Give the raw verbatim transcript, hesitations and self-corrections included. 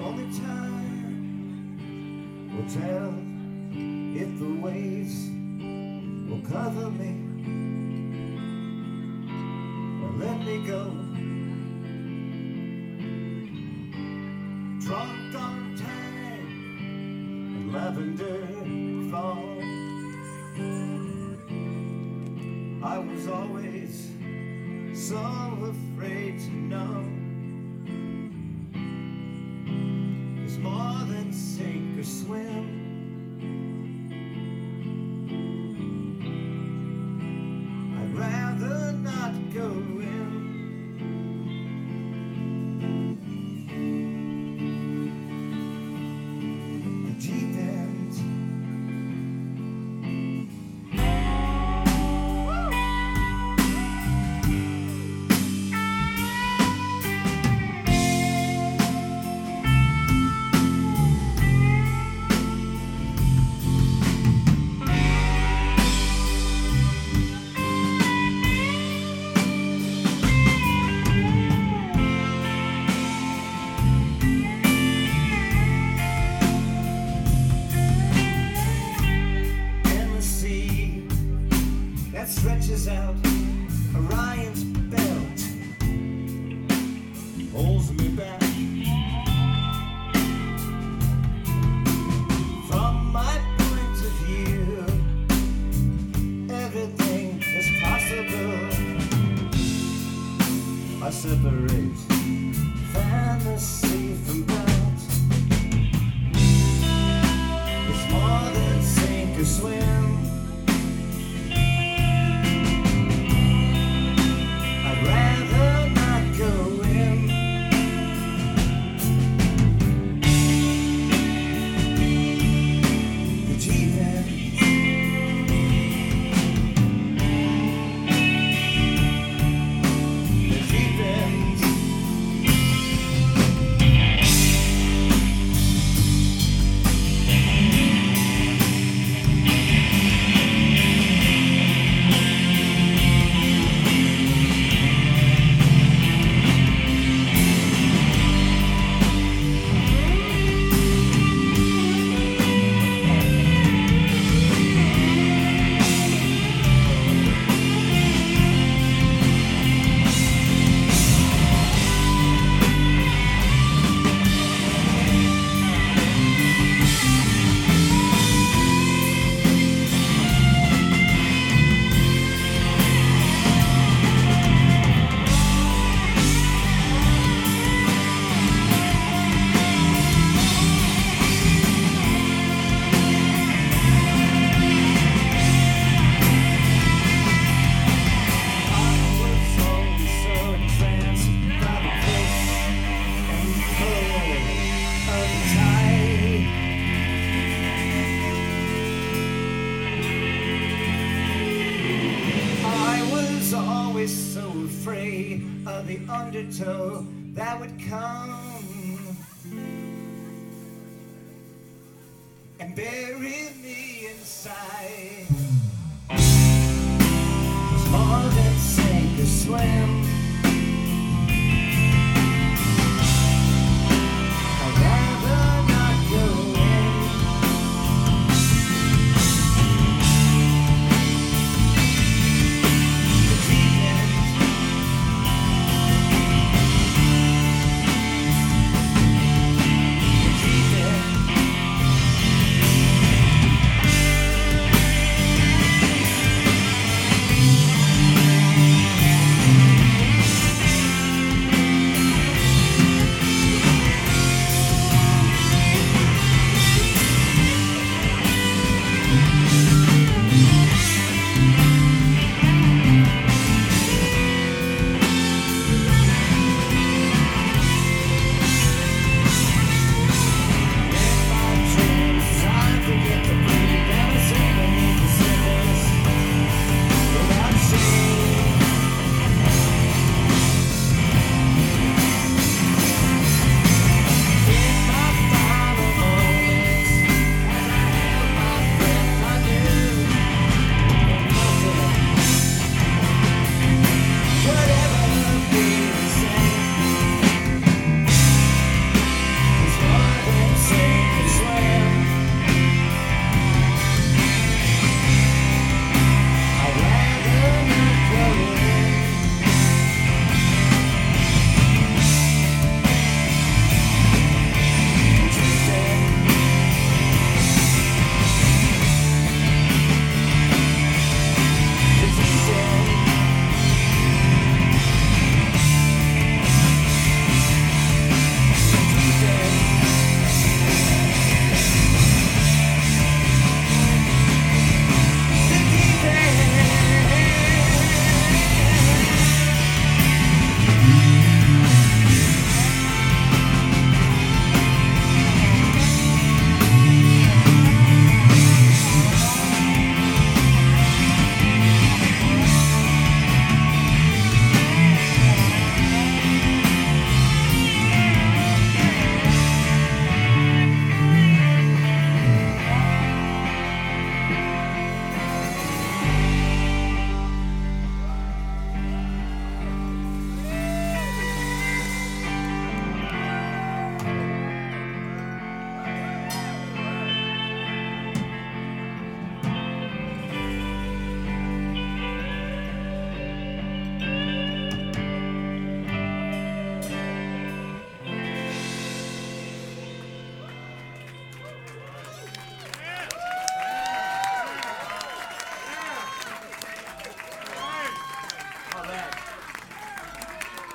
Only time will tell if the waves will cover me or let me go. Drunk on tang and lavender fall, I was always so afraid to know there's more than sink or swim. I'd rather not go in. The deep end. Stretches out Orion's belt, holds me back from my point of view. Everything is possible. I separate fantasy from doubt. It's more than sink or swim. So afraid of the undertow that would come and bury me inside. It's more than sink or swim.